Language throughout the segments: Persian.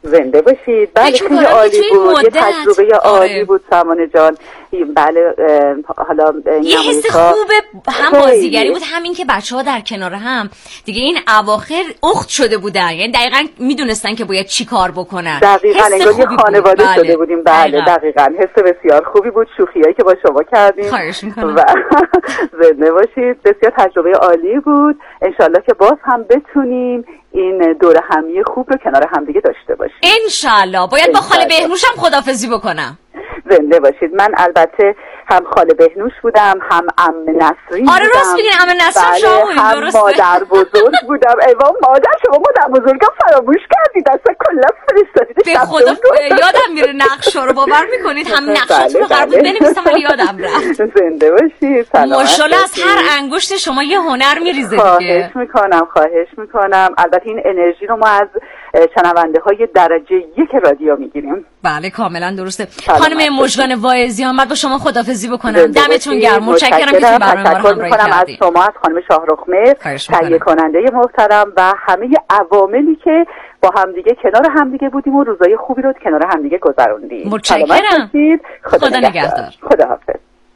زنده باشید. بله خیلی عالی بود، یه تجربه عالی بود سمانه جان. بله حالا یه حس خوبه، هم بازیگری بود، همین که بچه‌ها در کنار هم دیگه این اواخر اخت شده بودن، یعنی دقیقاً میدونستن که باید چی کار بکنن. دقیقاً انگار یه خانواده شده بودیم. بله دقیقاً حس بسیار خوبی بود، شوخیایی که با شما کردیم. خواهش می‌کنم. و زنده باشید. بسیار تجربه عالی بود. انشالله که باز هم بتونیم این دوره همی خوب رو کنار هم دیگه داشته باشیم. انشالله. باید با خاله بهنوش هم خداحافظی بکنم. زنده باشید. من البته هم خاله بهنوش بودم، هم عمه نسرین آره بودم. راست میگین، عمه نسرین شما بودین. هم درسته. مادر بزرگ بودم. ایوان مادر شما مادر بزرگم فراموش کردید، اصلا کلا فرستادید. به خدا یادم میره نقشا رو، باور میکنید هم نقشاتون رو قرار بود بنویسم ولی یادم رفت. زنده باشید. سلامت. ماشاءالله از هر انگشت شما یه هنر میریزه دیگه. خواهش میکنم. البته این انرژی رو ما از شنونده های درجه 1 رادیو میگیریم. بله کاملا درسته. خانم مژگان واعظیان، بعد با شما خداحافظی بکنم. دمتون گرم. متشکرم که برنامه ما رو همراهی کردید. از شما، از خانم شاهرخ تهیه کننده محترم و همه عواملی که با همدیگه کنار همدیگه بودیم و روزای خوبی رو کنار همدیگه گذروندیم. متشکرم. خدا نگهدار. خداحافظ.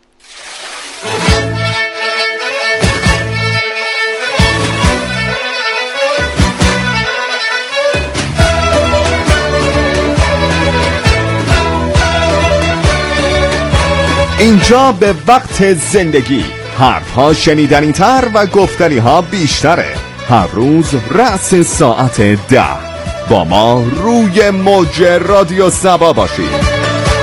اینجا به وقت زندگی حرفها شنیدنی تر و گفتنی ها بیشتره. هر روز رأس ساعت 10 با ما روی موج رادیو سبا باشید.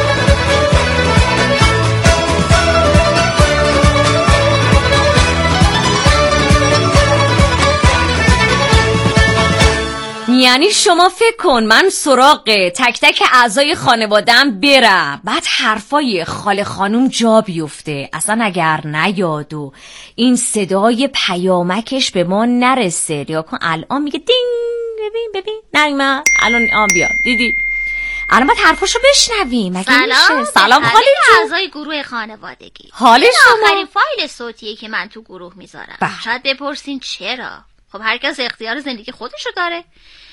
یعنی شما فکر کن من سراغ تک تک اعضای خانواده‌ام برم، بعد حرفای خاله خانوم جا بیفته، اصلا اگر نیاد و این صدای پیامکش به ما نرسه. یا کن الان میگه دینگ، ببین نریمه الان بیا دیدی الان باید حرفاشو بشنویم. سلام خاله جون. اعضای گروه خانوادگی، حال شما؟ آخرین فایل صوتیه که من تو گروه میذارم. شاید بپرسین چرا؟ خب هر کس اختیار زندگی خودشو داره.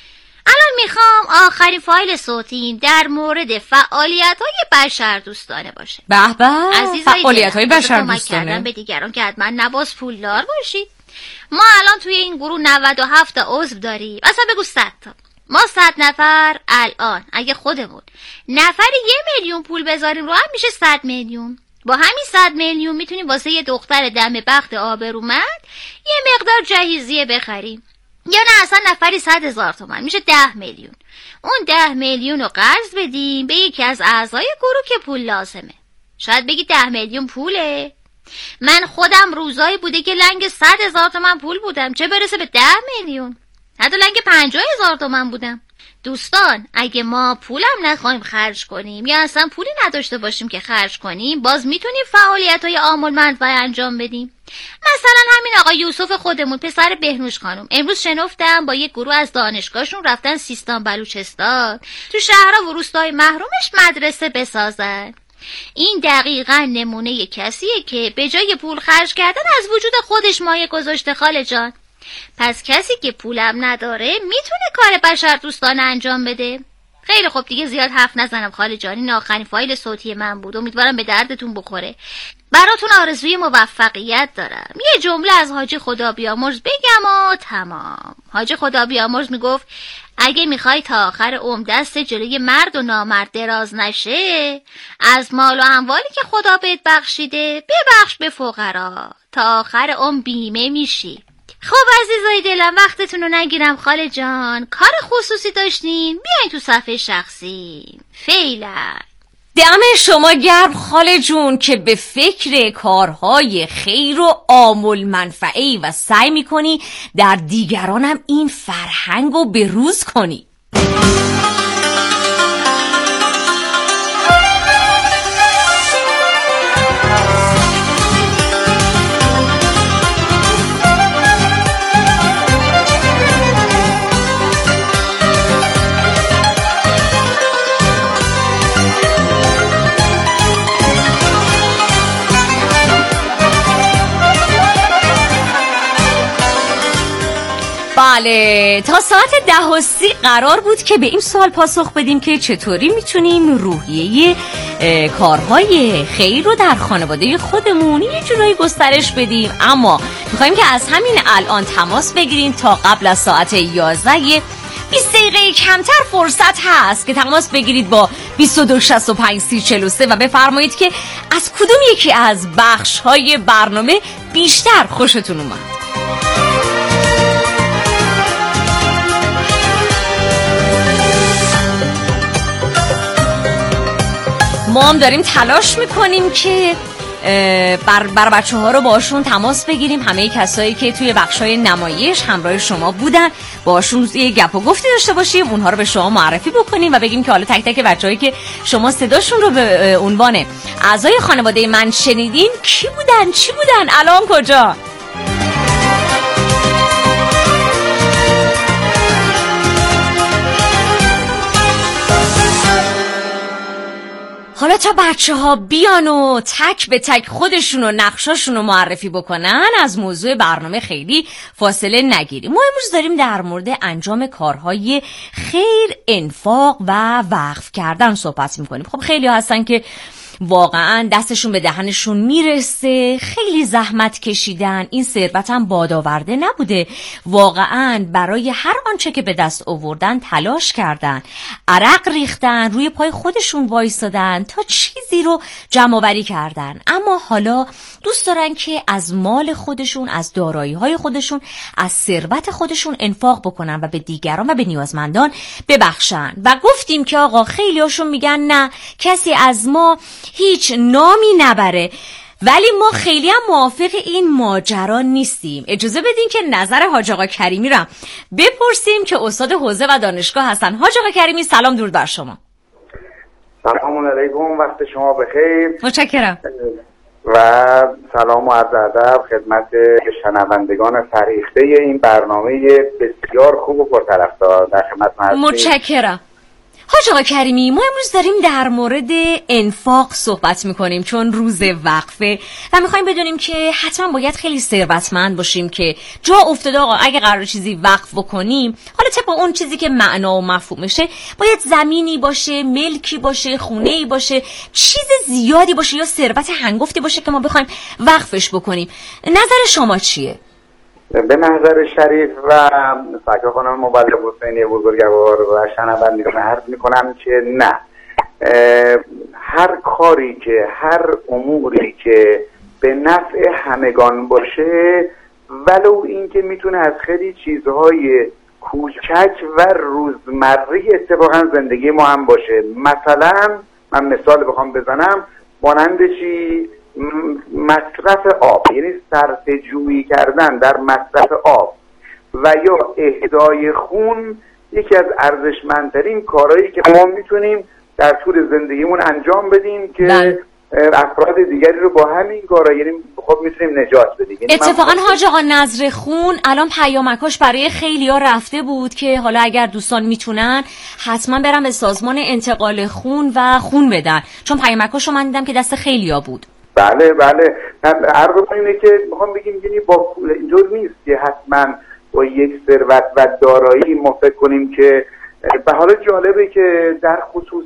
الان میخوام آخرین فایل صوتیم در مورد فعالیت‌های بشردوستانه باشه. به به، فعالیت‌های بشردوستانه کردن به دیگران که حتما نباید پولدار باشید. ما الان توی این گروه 97 تا عضو داریم. اصلا بگو 100 تا. ما 100 نفر الان اگه خودمون نفری 1,000,000 پول بذاریم رو هم میشه 100 میلیون. با همین 100 میلیون میتونیم واسه یه دختر دم بخت آبرومند یه مقدار جهیزیه بخریم. یا نه اصلا نفری 100,000 تومان میشه 10 میلیون. اون 10 میلیون رو قرض بدیم به یکی از اعضای گروه که پول لازمه. شاید بگی 10 میلیون پوله؟ من خودم روزایی بوده که لنگ 100,000 تومان پول بودم، چه برسه به 10 میلیون. حتی لنگ 50,000 تومان بودم. دوستان اگه ما پولم نخواهیم خرج کنیم یا اصلا پولی نداشته باشیم که خرج کنیم، باز میتونیم فعالیت‌های آملمند و انجام بدیم. مثلا همین آقا یوسف خودمون، پسر بهنوش خانم، امروز شنفتم با یک گروه از دانشگاهشون رفتن سیستان بلوچستان تو شهرها و روستای محرومش مدرسه بسازن. این دقیقاً نمونه کسیه که به جای پول خرج کردن از وجود خودش مایه گذاشته خاله جان. پس کسی که پولم نداره میتونه کار بشردوستانه انجام بده. خیلی خب دیگه زیاد حرف نزنم خاله جان، این آخرین فایل صوتی من بود. امیدوارم به دردتون بخوره. براتون آرزوی موفقیت دارم. یه جمله از حاجی خدا بیامرز بگم و تمام. حاجی خدا بیامرز میگفت اگه میخوای تا آخر عمر دست جلوی مرد و نامرد دراز نشه، از مال و اموالی که خدا بهت بخشیده ببخش به فقرا، تا آخر عمر بیمه میشی. خب عزیزای دلم، وقتتون رو نگیرم خاله جان. کار خصوصی داشتین؟ بیاین تو صفحه شخصی. فعلا. دم شما گرم خاله جون که به فکر کارهای خیر و آمل منفعی و سعی میکنی در دیگرانم این فرهنگ رو بروز کنی. بله، تا ساعت 10:30 قرار بود که به این سوال پاسخ بدیم که چطوری میتونیم روحیه کارهای خیر رو در خانواده خودمون یه جورایی گسترش بدیم. اما میخوایم که از همین الان تماس بگیریم تا قبل از ساعت 11 20 دقیقه کمتر فرصت هست که تماس بگیرید با 22653043 و بفرمایید که از کدوم یکی از بخش‌های برنامه بیشتر خوشتون اومد. ما هم داریم تلاش میکنیم که بر بچه ها رو باشون تماس بگیریم. همه کسایی که توی بخشای نمایش همراه شما بودن باشون یه گپ و گفتی داشته باشیم، اونها رو به شما معرفی بکنیم و بگیم که حالا تک تک بچه‌هایی که شما صداشون رو به عنوان اعضای خانواده من شنیدین کی بودن، چی بودن، الان کجا. حالا تا بچه ها بیان و تک به تک خودشون و نقشاشون رو معرفی بکنن از موضوع برنامه خیلی فاصله نگیریم. ما امروز داریم در مورد انجام کارهای خیر، انفاق و وقف کردن صحبت میکنیم. خب خیلی ها هستن که واقعا دستشون به دهنشون میرسه، خیلی زحمت کشیدن، این ثروت هم بادآورده نبوده، واقعا برای هر آنچه که به دست آوردن تلاش کردن، عرق ریختن، روی پای خودشون وایسادن تا چیزی رو جمع آوری کردن. اما حالا دوست دارن که از مال خودشون، از دارایی‌های خودشون، از ثروت خودشون انفاق بکنن و به دیگران و به نیازمندان ببخشن. و گفتیم که آقا خیلی هاشون میگن نه، کسی از ما هیچ نامی نبره، ولی ما خیلی هم موافق این ماجرا نیستیم. اجازه بدین که نظر حاج آقا کریمی رو بپرسیم که استاد حوزه و دانشگاه هستن. حاج آقا کریمی سلام، درود بر شما. سلام علیکم، وقت شما بخیر. متشکرم. و سلام و عرض ادب خدمت شنوندگان فریخته این برنامه بسیار خوب و پرطرفدار. در خدمتتون هستیم. متشکرم. حاج آقا کریمی، ما امروز داریم در مورد انفاق صحبت میکنیم چون روز وقفه و میخوایم بدونیم که حتما باید خیلی ثروتمند باشیم که جا افتاده آقا اگه قرار چیزی وقف بکنیم، حالا طبق اون چیزی که معنا و مفهومشه، باید زمینی باشه، ملکی باشه، خونه‌ای باشه، چیز زیادی باشه یا ثروت هنگفتی باشه که ما بخوایم وقفش بکنیم. نظر شما چیه؟ به محضر شریف و سکه خانم مبلغ حسینی بزرگوار و شنوندگان عرض میکنم که نه، هر کاری که، هر اموری که به نفع همگان باشه، ولو این که میتونه از خیلی چیزهای کوچک و روزمره اتفاقا زندگی ما هم باشه. مثلا من مثال بخوام بزنم، مانند چی؟ مصرف آب، یعنی صرفه جویی کردن در مصرف آب و یا اهدای خون یکی از ارزشمندترین کارهایی که ما میتونیم در طول زندگیمون انجام بدیم که افراد دیگری رو با همین کارا یعنی خب میتونیم نجات بدیم. اتفاقا حاج آقا نظر خون الان پیامکاش برای خیلیا رفته بود که حالا اگر دوستان میتونن حتما برن به سازمان انتقال خون و خون بدن، چون پیامکاشو من دیدم که دست خیلیا بود. بله عرض اینه که میخوام بگیم یعنی با اینجور نیست که حتما با یک ثروت و دارایی ما فکر کنیم که به حال جالبه که در خصوص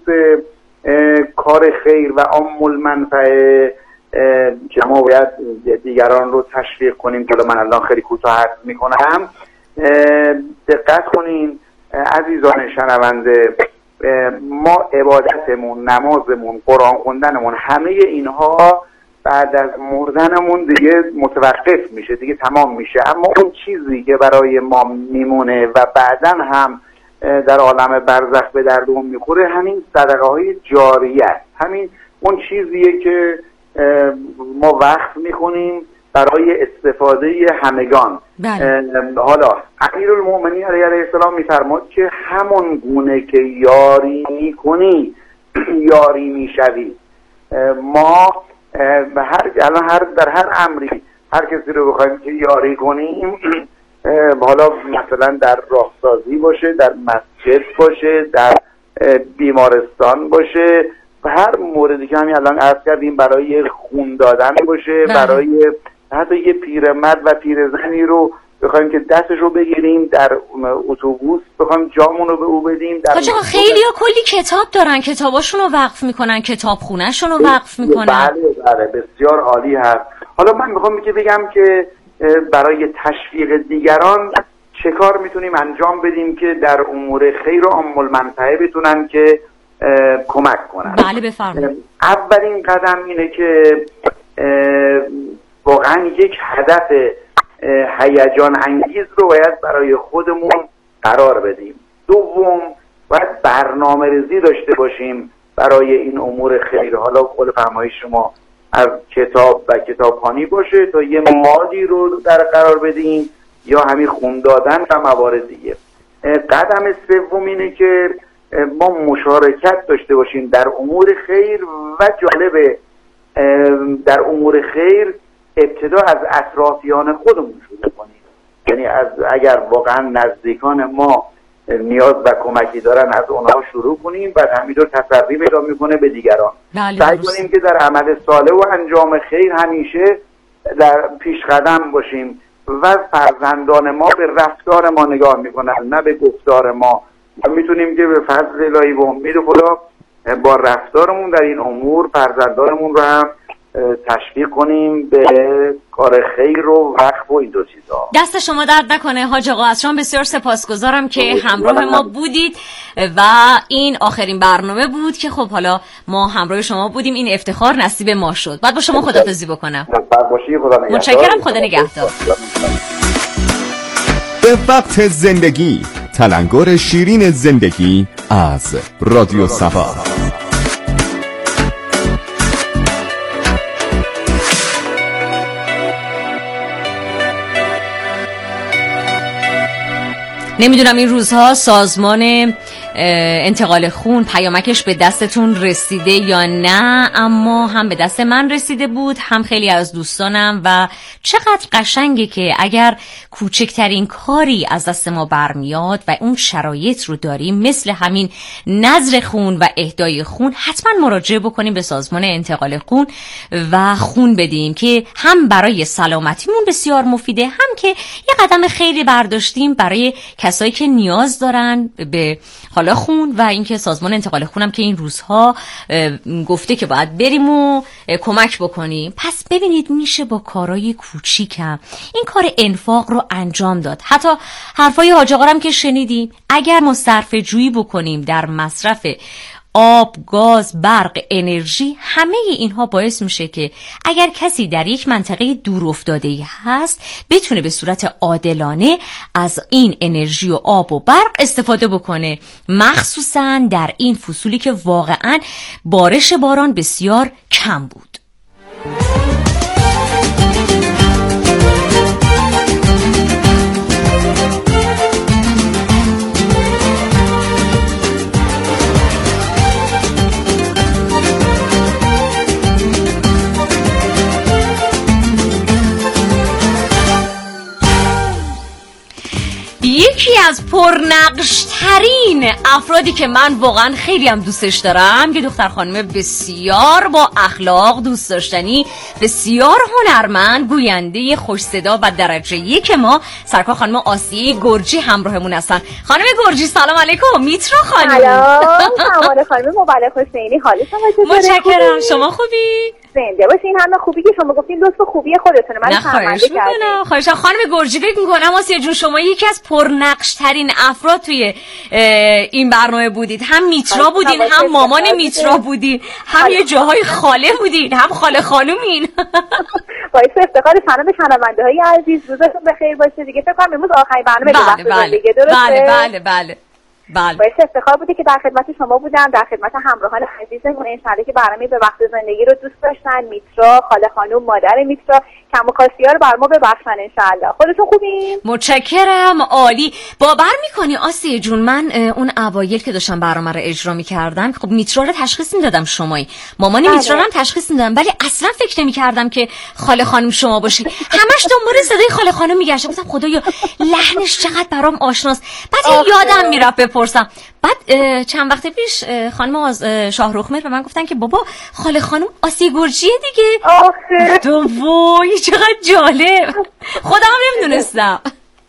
کار خیر و عام المنفعه که ما باید دیگران رو تشویق کنیم که من الان خیلی کوتاه عرض میکنم. دقت کنین عزیزان شنونده، ما عبادتمون، نمازمون، قرآن خوندنمون، همه اینها بعد از مردنمون دیگه متوقف میشه، دیگه تمام میشه. اما اون چیزی که برای ما میمونه و بعداً هم در عالم برزخ به دردمون میخوره همین صدقه های جاریه است. همین اون چیزیه که ما وقف میکنیم برای استفاده همگان. حالا امیرالمؤمنین علیه السلام میفرماد که همون گونه که یاری میکنی یاری میشوی. ما در هر امری هر کسی رو بخوایم که یاری کنیم، حالا مثلا در راهسازی باشه، در مسجد باشه، در بیمارستان باشه، و هر موردی که همین الان عرض کردیم برای خون دادن باشه، برای حتی یه پیرمرد و پیرزنی رو بخوایم که دستش رو بگیریم در اتوبوس، بخوایم جامون رو به او بدیم. خیلی ها کلی کتاب دارن، کتاباشون رو وقف میکنن، کتابخونه‌شون رو وقف میکنن. بله بسیار عالی هست. حالا من میخوام بگم که برای تشویق دیگران چه کار میتونیم انجام بدیم که در امور خیر و عام المنفعه بتونن که کمک کنن. بله بفرمایید. اولین قدم اینه که واقعا یک هدف هیجان انگیز رو باید برای خودمون قرار بدیم. دوم، باید برنامه‌ریزی داشته باشیم برای این امور خیر. حالا قول فرمایش شما از کتاب و کتابخوانی باشه تا یه مادی رو در قرار بدیم یا همین خون دادن و موارد دیگه. قدم سوم اینه که ما مشارکت داشته باشیم در امور خیر و جالبه در امور خیر ابتدا از اطرافیان خودمون شروع کنیم. یعنی اگر واقعا نزدیکان ما نیاز و کمکی دارن از اونها شروع کنیم و همینطور تسری پیدا میکنه به دیگران. سعی کنیم که در عمل صالح و انجام خیر همیشه در پیش قدم باشیم و فرزندان ما به رفتار ما نگاه میکنن نه به گفتار ما. میتونیم که به فضل الهی و امید خدا با رفتارمون در این امور فرزندانمون رو هم تشویق کنیم به کار خیر و وقف و این دو چیزا. دست شما درد نکنه حاج آقا. از شما بسیار سپاسگزارم که همراه ما بودید و این آخرین برنامه بود که خب حالا ما همراه شما بودیم. این افتخار نصیب ما شد. بعد با شما خداحافظی بکنم. متشکرم. خدا نگهدار. به وقت زندگی، تلنگر شیرین زندگی از رادیو صفا. نمیدونم این روزها سازمان انتقال خون پیامکش به دستتون رسیده یا نه، اما هم به دست من رسیده بود، هم خیلی از دوستانم، و چقدر قشنگه که اگر کوچکترین کاری از دست ما برمیاد و اون شرایط رو داریم مثل همین نذر خون و اهدای خون، حتما مراجعه بکنیم به سازمان انتقال خون و خون بدیم که هم برای سلامتیمون بسیار مفیده، هم که یه قدم خیلی برداشتیم برای کسایی که نیاز دارن به حالا خون، و اینکه سازمان انتقال خونم که این روزها گفته که باید بریم و کمک بکنیم. پس ببینید میشه با کارهای کوچیکم این کار انفاق رو انجام داد. حتی حرفای حاج آقا هم که شنیدیم، اگر ما صرفه جویی بکنیم در مصرف آب، گاز، برق، انرژی، همه اینها باعث میشه که اگر کسی در یک منطقه دور افتاده‌ای هست بتونه به صورت عادلانه از این انرژی و آب و برق استفاده بکنه، مخصوصاً در این فصولی که واقعاً بارش باران بسیار کم بود. یکی از پرنقش‌ترین افرادی که من واقعا خیلی هم دوستش دارم، یه دختر خانم بسیار با اخلاق، دوست داشتنی، بسیار هنرمند، گوینده خوش صدا و درجه یک ما، سرکار خانم آسیه گرجی همراهمون هستن. خانم گرجی سلام علیکم. میترا خانم. سلام خانم مبارک حسینی، حالتون چطوره؟ متشکرم. شما خوبی؟ زنده باشین. همه خوبی که شما گفتین لطف خوبی خودتونه. من خواهش میکنم. خواهش خانم گرجی، فکر میکنم آسیه جون شما یکی از پرنقش ترین افراد توی این برنامه بودید. هم میترا بودین، هم مامان میترا بودین، هم یه جاهای خاله بودین، هم خاله خانومین. باعث افتخار شما به شنونده‌های عزیز. روزتون بخیر باشه دیگه. فکر کنم امروز آخرین برنامه دیگه، درسته؟ بله. باعث افتخار بوده که در خدمت شما بودم، در خدمت همراهان عزیزمون. انشالله که برنامه به وقت زندگی رو دوست داشتن. میترا، خاله خانوم، مادر میترا، کم و کاسی‌ها رو بر ما ببخشن انشالله. خودتون خوبین؟ متشکرم. عالی. باور میکنی آسیه جون، من اون اوایل که داشتم برنامه رو اجرا میکردم، خب میترا رو تشخیص میدادم شمایی، مامانی میترا رو هم تشخیص میدادم، ولی اصلا فکر نمیکردم که خاله خانم شما باشی. همش دنبال صدای خاله خانم میگشتم، گفتم خدایا لحنش چقدر برام آشناست. بعد یادم میرفت بپرسم. بعد چند وقت پیش خانم از شاهرخ مهر به من گفتن که بابا خاله خانم آسیه گرجیه دیگه. آخه وای چقدر جالب، خودم هم نمیدونستم.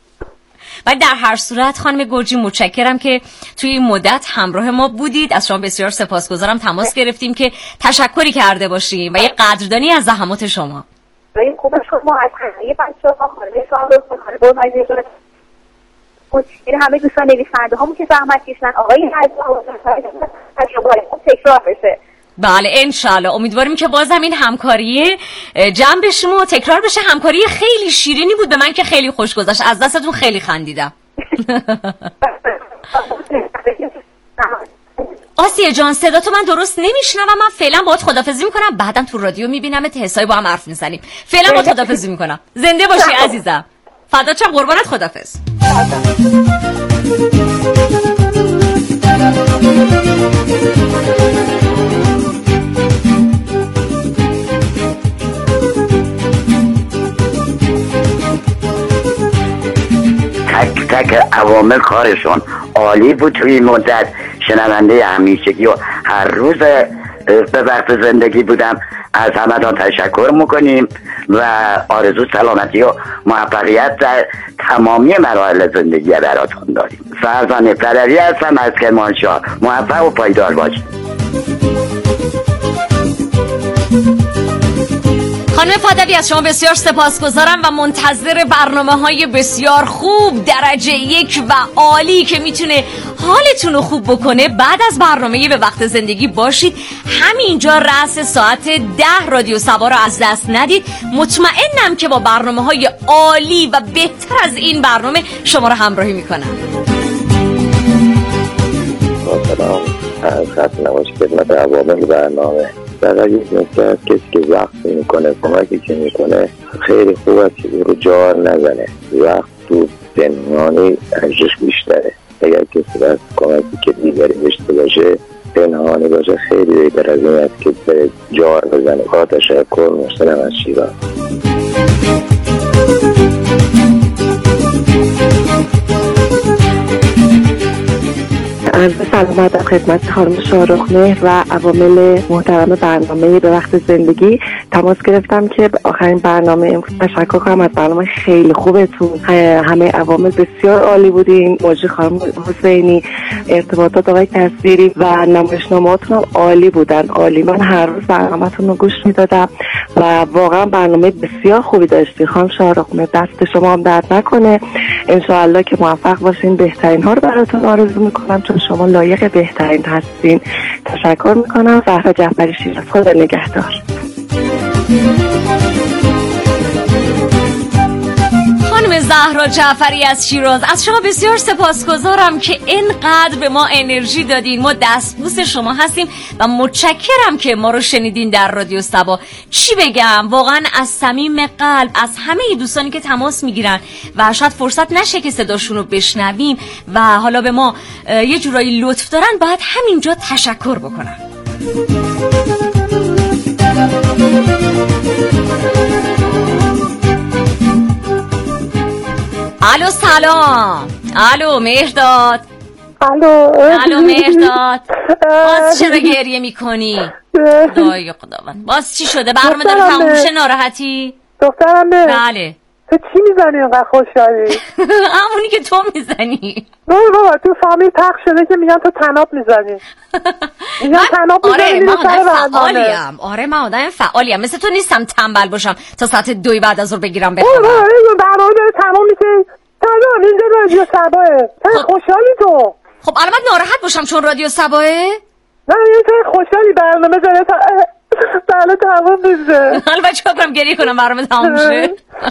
ولی در هر صورت خانم گرجی متشکرم که توی این مدت همراه ما بودید. از شما بسیار سپاسگزارم. تماس گرفتیم که تشکری کرده باشیم و یه قدردانی از زحمات شما. این خوبه شما از همه بچه‌ها خانم شاه این همه دوستان نویسنده همون که زحمت کشیدن آقای تکرار بشه. بله انشالله. امیدواریم که باز هم این همکاری جمع بشه و تکرار بشه. همکاری خیلی شیرینی بود، به من که خیلی خوش گذشت. از دستتون خیلی خندیدم. آسیه جان صدا تو من درست نمیشنوم. من فعلا باهات خدافظی میکنم، بعداً تو رادیو میبینمت، حسابی با هم حرف میزنیم. فعلا باهات خدافظی میکنم. زنده باشی عزیزم. فدات شم، قربانت، خدافظ. تک تک عوامل کارشون عالی بود توی این مدت. شنونده همیشگی و هر روز به وقت زندگی بودم. از همتون تشکر میکنیم و آرزو سلامتی و موفقیت در تمامی مراحل زندگی براتون داریم. فرزانه فرری هستم از کرمانشاه. موفق و پایدار باشید. خانم پادوی از شما بسیار سپاسگزارم و منتظر برنامه‌های بسیار خوب درجه 1 و عالی که میتونه حالتون رو خوب بکنه بعد از برنامه به وقت زندگی باشید. همینجا رأس ساعت 10 رادیو سبا رو از دست ندید. مطمئنم که با برنامه‌های عالی و بهتر از این برنامه شما رو همراهی میکنم. سلام، از خط نباش خدمت عوامل برنامه. فقط یک نکته هست، کسی که وقت میکنه، کمکی که میکنه خیلی خوب است که او رو جار نزنه. وقت تو پنهانی ارزش بیشتره. اگر کسی وقت کمکی که دیگری داشته باشه پنهانی باشه خیلی بهتر از این است که به جار بزنه. با تشکر. محسنم از شیراز. عرض سلامت خدمت خانم شاهرخ‌مهر و عوامل محترم برنامه به وقت زندگی. تماس گرفتم که آخرین برنامه تشکر کنم از برنامه خیلی خوبتون. همه عوامل بسیار عالی بودین. موجی خانم حسینی، ارتباطات آقای تصویری و نمایشنامه‌هاتون هم عالی بودن. عالی. من هر روز برنامه‌تون رو گوش میدادم و واقعا برنامه بسیار خوبی داشتی خانم شاهرخ‌مهر. دست شما هم درد نکنه. ان شاء الله که موفق باشین. بهترین ها رو براتون آرزو میکنم چون شما لایق بهترین هستین. تشکر میکنم. زهرا جعفری شیراز. خدا نگهدار. خانم زهرا جعفری از شیراز، از شما بسیار سپاسگزارم که اینقدر به ما انرژی دادین. ما دستبوس شما هستیم و متشکرم که ما رو شنیدین در رادیو سبا. چی بگم، واقعا از صمیم قلب از همه دوستانی که تماس میگیرن و شاید فرصت نشه که صداشون رو بشنویم و حالا به ما یه جورایی لطف دارن، باید همینجا تشکر بکنم. الو سلام. الو مهرداد. الو مهرداد. باز چرا گریه میکنی؟ خدای خداوند، باز چی شده؟ برنامه داره تموم میشه ناراحتی؟ دخترم بله. تو چی میزنی اینقدر خوشحالی؟ همونی که تو میزنی. نه بابا تو فامیل پخش شده که میگن تو طناب میزنی. میگن طناب میزنی میره سر برنامه. آره من آدم فعالیم. مثل تو نیستم تنبل باشم تا ساعت 2 بعد از ظهر بگیرم بخوابم. برنامه داره تمام میشه. تمام اینجا رادیو سباه. خوشحالی تو؟ خب الان من ناراحت باشم چون رادیو سباه؟ نه یه خوشحالی برنامه داره بله تمام میشه. حالا چه کنم گریه کنم برنامه تمام میشه؟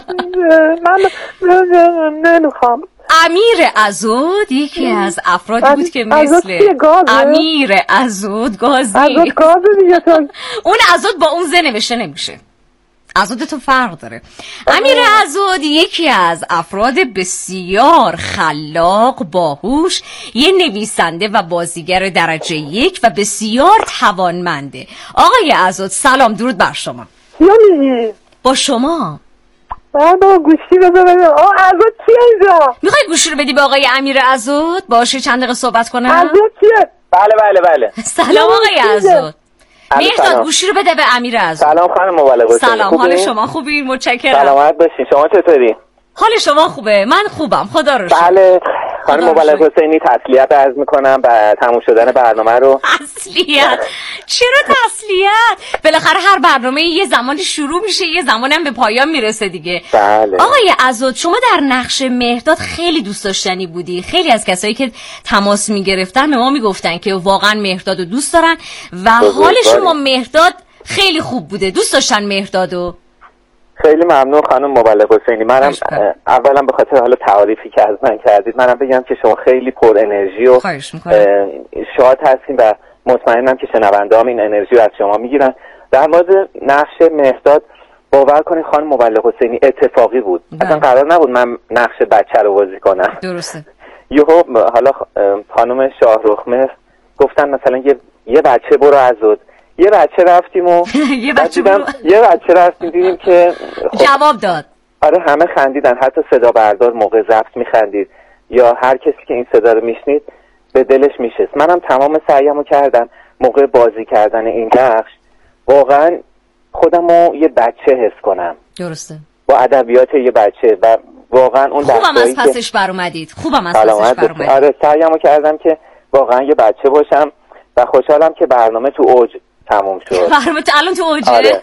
من نمیخوام. امیر عزود یکی از افرادی بود که مثل امیر عزود گازی. عزود گازی دیگه تو. اون عزود با اون ز نوشته نمیشه. عزود تو فرق داره. امیر عزود یکی از افراد بسیار خلاق، باهوش، یه نویسنده و بازیگر درجه 1 و بسیار توانمنده. آقای عزود سلام، درود بر شما. چی میگی؟ با شما. با گوشی بذار ببینم. عزود کیه اینجا؟ میخوای گوشی رو بدی به آقای امیر عزود؟ باشه چند دقیقه صحبت کنم. عزود کیه؟ بله. سلام آقای عزود. مهرداد گوشی رو بده به امیر عزود. سلام خانم مبلغ. سلام، حال شما خوبی؟ متشکرم. سلامت باشین. شما چطوری؟ حال شما خوبه؟ من خوبم خدا رو شکر. بله خانم مبلغ حسینی تسلیت عرض میکنم به تموم شدن برنامه رو. تسلیت؟ چرا تسلیت؟ بالاخره هر برنامه یه زمانی شروع میشه یه زمانی هم به پایان میرسه دیگه. بله. آقای عضد شما در نقش مهرداد خیلی دوست داشتنی بودی. خیلی از کسایی که تماس میگرفتن به ما میگفتن که واقعا مهرداد رو دوست دارن و حال شما مهرداد خیلی خوب بوده. دوست داشتن مهردادو. خیلی ممنون خانم مبلغ حسینی. منم اولا به خاطر حالا تعریفی که از من کردید منم بگم که شما خیلی پر انرژی و شاد هستین و مطمئنم که شنونده‌ام این انرژی رو از شما میگیرن. در مورد نقش مهرداد باور کنید خانم مبلغ حسینی اتفاقی بود. اصلا قرار نبود من نقش بچه رو بازی کنم. درسته. یهو حالا خانم شاهرخمهر گفتن مثلا یه بچه برو عضد. یه بچه رفتیم و یه بچه رفتیم دیدیم که جواب داد. آره همه خندیدن، حتی صدا بردار موقع ضبط میخندید یا هر کسی که این صدا رو میشنید به دلش میشست. منم تمام سعیمو کردم موقع بازی کردن این نقش واقعا خودمو یه بچه حس کنم. درسته. با ادبیات یه بچه و واقعا اون خوبم از پسش بر اومدید. آره سعیمو کردم که واقعا یه بچه باشم و خوشحالم که برنامه تو اوج تموم شد. برنامه الان تو اوجه. آره.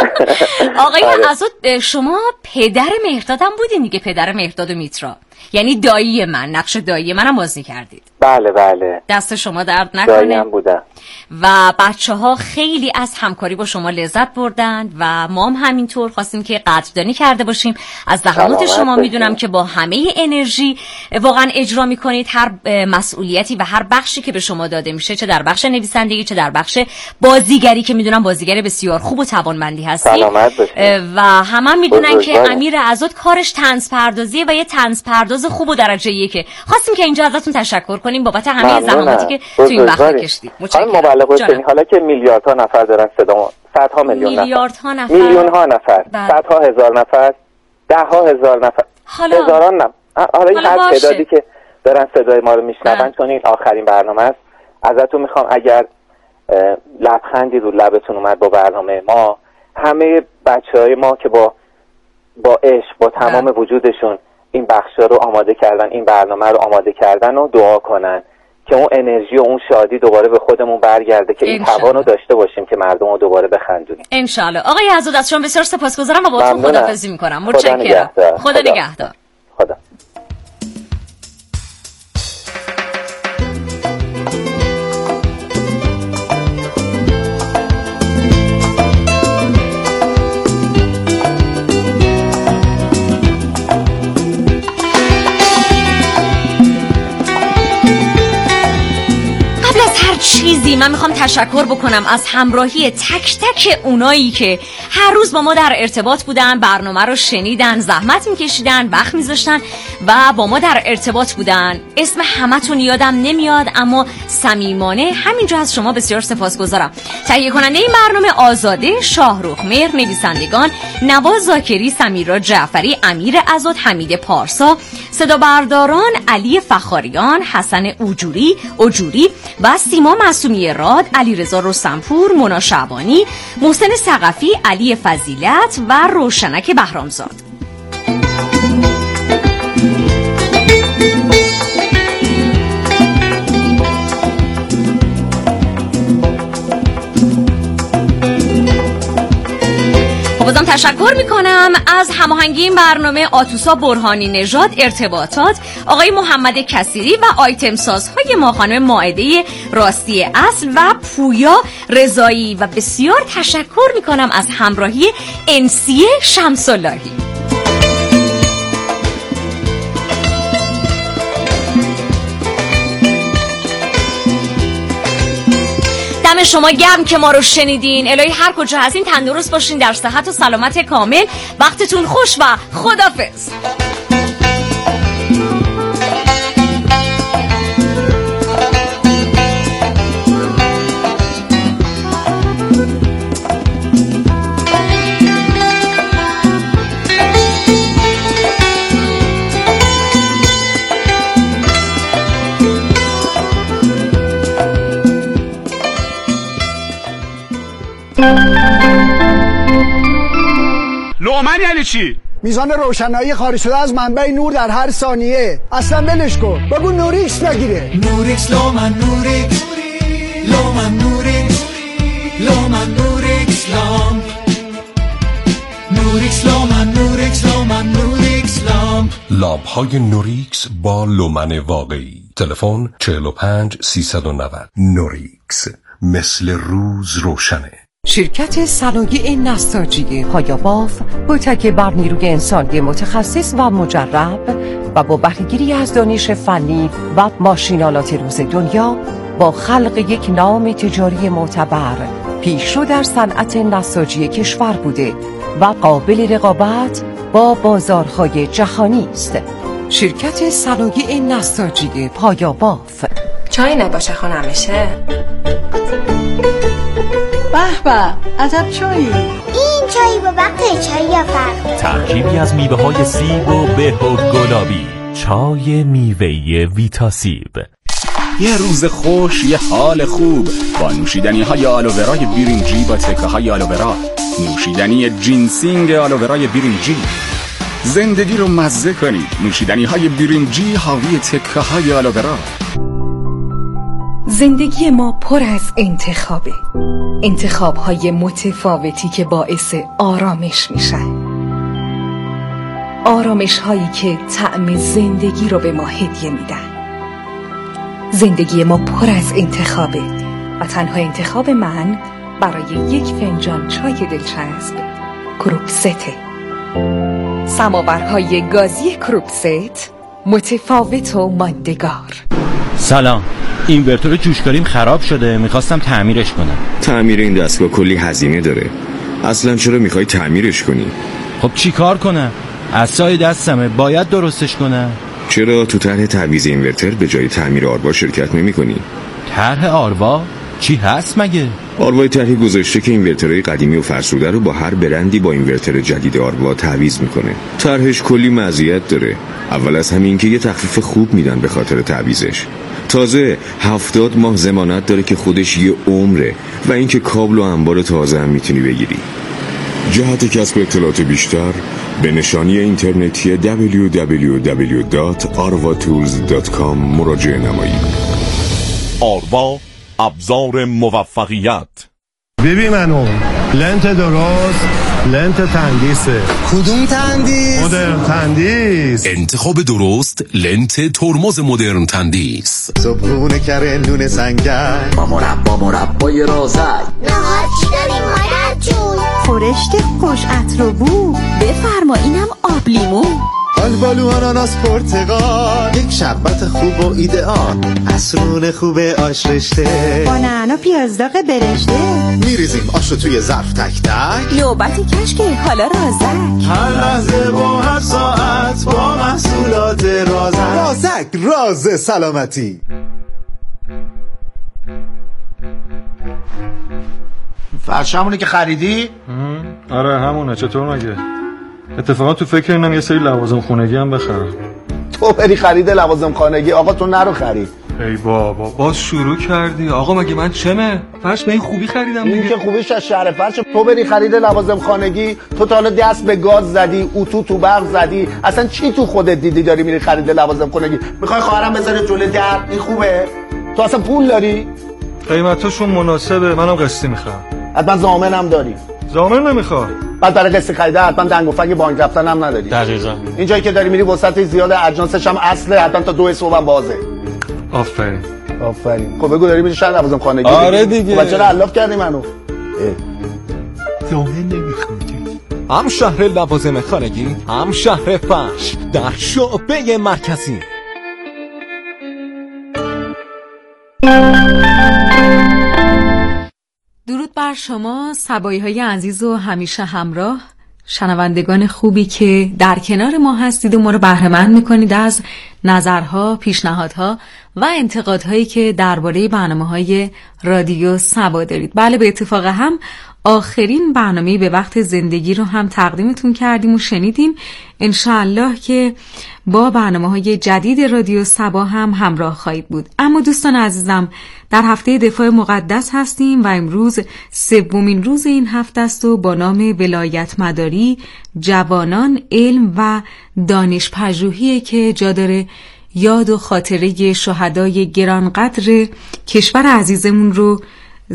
آقای عضد شما پدر مهرداد هم بودین دیگه، پدر مهرداد و میترا، یعنی دایی من، نقش دایی منم بازی کردید. بله بله. دست شما درد نکنه. داییم بودم. و بچه‌ها خیلی از همکاری با شما لذت بردن و ما هم همینطور خواستیم که قدردانی کرده باشیم از زحمات شما. میدونم که با همه انرژی واقعا اجرا میکنید هر مسئولیتی و هر بخشی که به شما داده میشه، چه در بخش نویسندگی چه در بخش بازیگری که میدونم بازیگر بسیار خوب و توانمندی هستی. و همه میدونن که امیر عضد کارش طنز پردازیه و یه طنز پرداز خوب و درجه یکه. خواستیم که اینجا ازتون تشکر کنیم بابت همه زحماتی که تو این وقت کشیدید. مبلغ حسینی حالا که میلیاردها نفر دارن صدا، صدها میلیون نفر، میلیون ها نفر، صدها هزار نفر، دهها هزار نفر، هزاران نفر، حالا این هر تعدادی که دارن صدای ما رو میشنون چون این آخرین برنامه است، ازتون میخوام اگر لبخندی رو لبتون اومد با برنامه ما، همه بچهای ما که با عشق با تمام وجودشون این بخشا رو آماده کردن، این برنامه رو آماده کردن و دعا کنن که اون انرژی و اون شادی دوباره به خودمون برگرده که این توانو داشته باشیم که مردم رو دوباره بخندونیم ان شاء الله. آقای عضد از شما بسیار سپاسگزارم و باهاتون خداحافظی میکنم. متشکرم. خدا نگهدار. خدا. چیزی من میخوام تشکر بکنم از همراهی تک تک اونایی که هر روز با ما در ارتباط بودن، برنامه رو شنیدن، زحمت میکشیدن، وقت میذاشتن و با ما در ارتباط بودن. اسم همتون یادم نمیاد اما صمیمانه همینجا از شما بسیار سپاسگزارم. تهیه کننده این برنامه آزاده، شاهرخمهر، نویسندگان نواز زاکری، سمیرا جعفری، امیر عضد، حمید پارسا، صدا برداران علی فخاریان، حسن اوجوری و سیما معصومی راد، علیرضا رستمپور، مونا شعبانی، محسن ثقفی، علی فضیلت و روشنک بهرامزاد. بازم تشکر میکنم از هماهنگی این برنامه آتوسا برهانی نژاد، ارتباطات آقای محمد کثیری و آیتم سازهای ما خانم مائده راستی اصل و پویا رضایی و بسیار تشکر میکنم از همراهی انسیه شمس‌اللهی. دم شما گرم که ما رو شنیدین. الهی هر کجا هستین تندرست باشین، در صحت و سلامت کامل. وقتتون خوش و خدافظ. لقمن یعنی چی؟ میزان روشنایی خارج شده از منبع نور در هر ثانیه. اصلا ولش کن، بگو نوریکس بگیره. نوریکس لومن نوریکس لومن نوریکس لومن نوریکس لامپ نوریکس لومن نوریکس لومن نوریکس لامپ. لامپ های نوریکس با لومن واقعی. تلفن 45 390. نوریکس، مثل روز روشنه. شرکت صنایع نساجی پایاباف با تکیه بر نیروی انسانی متخصص و مجرب و با بهره‌گیری از دانش فنی و ماشینالات روز دنیا با خلق یک نام تجاری معتبر پیشرو در صنعت نساجی کشور بوده و قابل رقابت با بازارهای جهانی است. شرکت صنایع نساجی پایاباف. چای نباشه خانم میشه؟ به به، عجب چایی. این چای با وقت چای یا فرق ترکیبی از میوه های سیب و به و گلابی. چای میوه‌ای ویتاسیب. یه روز خوش، یه حال خوب با نوشیدنی های آلوورای برنجی با تکه های آلوورا. نوشیدنی جینسینگ آلوورای برنجی. زندگی رو مزه کنید. نوشیدنی های برنجی حاوی تکه های آلوورا. زندگی ما پر از انتخابه. انتخاب‌های متفاوتی که باعث آرامش میشن. آرامش‌هایی که طعم زندگی رو به ما هدیه میدن. زندگی ما پر از انتخابه و تنها انتخاب من برای یک فنجان چای دلچسب کروکسته. سماورهای گازی کروکست، متفاوت و ماندگار. سلام، اینورتور جوشکاریم خراب شده، میخواستم تعمیرش کنم. تعمیر این دستگاه کلی هزینه داره. اصلا چرا میخوای تعمیرش کنی؟ خب چی کار کنم؟ عصای دستمه، باید درستش کنم. چرا تو طرح تعویض اینورتر به جای تعمیر آروا شرکت نمی کنی؟ طرح آروا؟ چی هست مگه؟ آروای طرحی گذاشته که اینورترهای قدیمی و فرسوده رو با هر برندی با اینورتر جدید آروا تعویض میکنه. طرحش کلی مزیت داره. اول از همین که یه تخفیف خوب میدن به خاطر تعویضش. تازه 70 ماه ضمانت داره که خودش یه عمره و اینکه کابل و انبار تازه هم میتونی بگیری. جهت کسب اطلاعات بیشتر به نشانی اینترنتی www.arvatools.com مراجعه نمایید. آروا، ابزار موفقیت. ببین منو لنت درست، لنت تندیسه. کدوم تندیس؟ مدرن تندیس. انتخاب درست، لنت ترمز مدرن تندیس. صبحونه کره نون سنگک با مربای رازک. نهار چی داریم مادر جون؟ خورشت خوش عطر و بو. بفرما اینم آب لیمو. آلبالو آناناس پرتقال. یک شربت خوب و ایدئال. عصرون خوب آش رشته. با نعنا پیاز داغ برشته. میریزیم آش رو توی ظرف تک تک. نوبتی کشکه حالا رازک. هر لحظه و هر ساعت با محصولات رازک. رازک، راز سلامتی. فرشمونه که خریدی؟ آره همونه. چطور مگه؟ اتفاقا تو فکر اینم یه سری لوازم خونگی هم بخرم. تو بری خرید لوازم خانگی، آقا تو نرو خرید. ای بابا باز شروع کردی. آقا مگه من چمه؟ فرش به این خوبی خریدم دیگه. این که خوبیش از شهر فرش. تو بری خرید لوازم خانگی، تو تا حالا دست به گاز زدی، اتو تو برق زدی، اصلا چی تو خودت دیدی داری میری خرید لوازم خانگی؟ میخوای خواهرم بذاره جلوی در؟ این خوبه؟ تو اصلا پول داری؟ قیمتاشون مناسبه، منم قسطی میخوام. حتما ضامنم داری؟ ضامن نمیخوام. بعد برای قسط خریده حتما دنگ و فنگ بانک رفتن هم نداری. دقیقاً. این جایی که داری میری وسط زیاد اجناسش هم اصله، حتما تا 2 صبح هم بازه. آفرین. آفرین. خب بگو داری میری شهر لوازم خانگی؟ آره دیگه. خب چرا علاف کردی منو؟ ضامن نمیخوام. هم شهر لوازم خانگی، هم شهر فرش در شعبه مرکزی. درود بر شما صبایی‌های عزیز و همیشه همراه شنوندگان خوبی که در کنار ما هستید و ما رو بهره‌مند می‌کنید از نظرها، پیشنهادها و انتقادهایی که درباره برنامه‌های رادیو سبا دارید. بله، به اتفاق هم آخرین برنامه به وقت زندگی رو هم تقدیمتون کردیم و شنیدیم. انشاءالله که با برنامه‌های جدید رادیو سبا هم همراه خواهید بود. اما دوستان عزیزم، در هفته دفاع مقدس هستیم و امروز سومین روز این هفته است و با نام ولایت مداری، جوانان، علم و دانش پژوهی که جا داره یاد و خاطره شهدای گرانقدر کشور عزیزمون رو